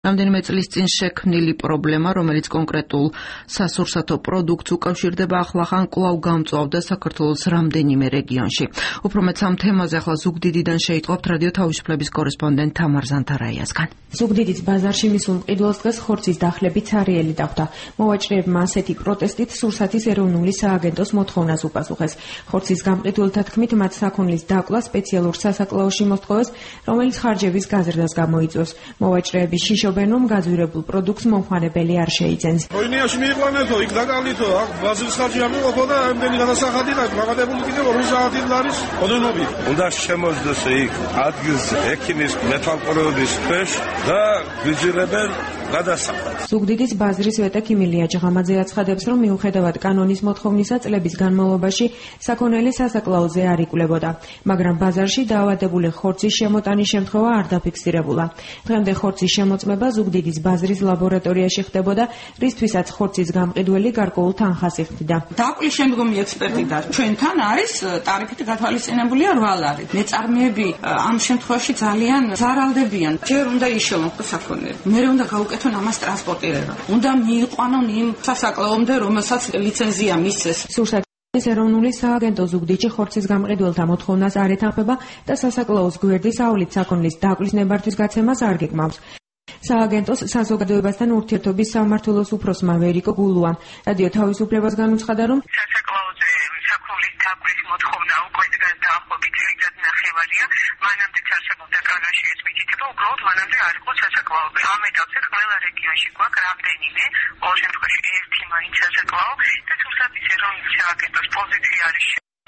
რამდენიმე წლის წინ შექმნილი პრობლემა, რომელიც კონკრეტულ სასურსათო პროდუქტს უკავშირდება, ახლახან კვლავ გამწვავდა საქართველოს რამდენიმე რეგიონში. უფრო მეც ამ თემაზე ახლა ზუგდიდიდან შეიტყობთ რადიო თავისუფლების კორესპონდენტ თამარ ზანთარაიასგან. ზუგდიდის ბაზარში მისულ მყიდველს დღეს ხორცის დახლები ცარიელი დახვდა. მოვაჭრეებმა ასეთი პროტესტით სურსათის ეროვნული სააგენტოს მოთხოვნას უპასუხეს. ხორცის გამყიდველთა თქმით, მათ საქონლის დაკლა სპეციალურ სასაკლაოში მოსთხოვეს, რომელიც ხარჯების გაზრდას გამოიწვევს. მოვაჭრეები შიშობენ, რომ გაძვირებულ პროდუქტს მომხმარებელი არ შეიძენს. როინიაში მიიყვანეთო, იქ დაკავლითო, აქ ბაზრის ხარჯი არ მიყოფო და ამდენი გადასახადი და გამატებული კიდევ 2 საათი არის ოდენობი. უნდა შემოძდეს იქ ადგილზე ექიმის მეთვალყურეობის ქვეშ და გვიძილებენ გადასახადს. ზუგდიდის ბაზრის ვეტე ქიმილია ჯღამაძე აცხადებს, რომ მიუხედავად კანონის მოთხოვნისა წლების განმავლობაში საქონელი სასაკლაოზე არ იკვლევოდა, მაგრამ ბაზარში დაავადებული ხორცის შემოტანის შემთხვევა არ დაფიქსირებულა. დღემდე ხორცის შემოწმება ზუგდიდის ბაზრის ლაბორატორიაში ხდებოდა, რისთვისაც ხორცის გამყიდველი გარკვეულ თანხას იხდიდა. დაკლის შემდგომი ექსპერტიზა ჩვენთან არის ტარიფით გათვალისწინებული 8 ლარი. მეწარმეები ამ შემთხვევაში ძალიან ზარალდებიან. ჯერ უნდა იშოვონ საქონელი, მერე უნდა გაუკეთონ ამას ტრანსპორტირება. უნდა მიიყვანონ იმ სასაკლაომდე, რომელსაც ლიცენზია მისცეს. სურსათის ეროვნული სააგენტო ზუგდიდში ხორცის გამყიდველთა მოთხოვნას არ ეთანხმება და სასაკლაოს გვერდის აავლით საქონლის დაკლის ნებართვის გაცემას არ გეკმავს. სააგენტოს საზოგადოებასთან ურთიერთობის სამმართველოს უფროსმა ვერიკო გულუამ რადიო თავისუფლებასგან უცხადა, რომ სასაკლაოზე საქონლის დაკლის მოთხოვნა უკვე დაახლოებით წელიწად ნახევარია, მანამდე არსებობდა კანონში ეს მითითება, უბრალოდ მანამდე არ იყო სასაკლაოები. ამ ეტაპზე ყველა რეგიონში გვაქვს რამდენიმე, ყოველ შემთხვევაში ერთი მაინც სასაკლაო და სურსათის ეროვნული სააგენტოს პოზიცია არის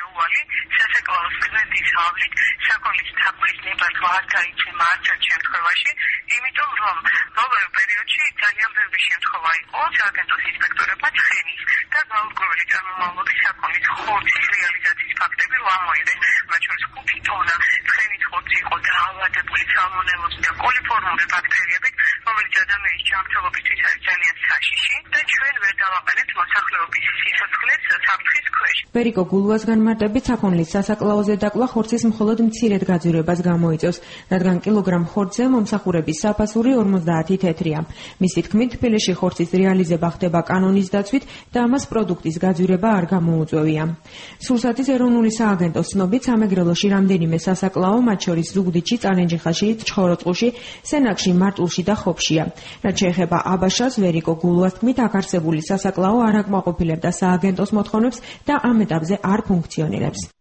სასაკლაოს გვერდის ავლით საქონლის დაკლის ნებართვა არ გაიცემა არც ერთ შემთხვევაში, იმიტომ რომ ბოლო პერიოდში ძალიან ბევრი შემთხვევა იყო სააგენტოს ინსპექტორებმა ცხენის და გაურკვეველი წარმომავლობის საქონლის ხორცის რეალიზაციის ფაქტები ამოიღეს. მათ შორის 5 ტონა ცხენის ხორცი იყო დაავადებული სალმონელოზით და კოლიფორმული ბაქტერიებით, რომელიც ადამიანის ჯანმრთელობისთვის არის ძალიან საშიში და ჩვენ ვერ დავაყენებთ მოსახლეობის სიცოცხლეს საფრთხის ქვეშ. ვერიკო გულუას განმარტებით, საქონლის სასაკლაოზე დაკლა ხორცის მხოლოდ მცირედ გაძვირებას გამოიწვევს, რადგან კილოგრამ ხორცზე მომსახურების საფასური 50 თეთრია. მისი თქმით, თბილისში ხორცის რეალიზება ხდება კანონის დაცვით და ამას პროდუქტის გაძვირება არ გამოუწვევია. სურსათის ეროვნული სააგენტოს ცნობით, სამეგრელოში რამდენიმე სასაკლაო, მათ შორის ზუგდიდში, წალენჯიხაში, ჩხოროწყუში, სენაკში, მარტულში და ხობშია. რაც შეეხება აბაშას, ვერიკო გულუას თქმით, აქ არსებული სასაკლაო არ აკმაყოფილებდა სააგენტოს მოთხოვნებს და ამ ეტაპზე არ ფუნქციონირებს.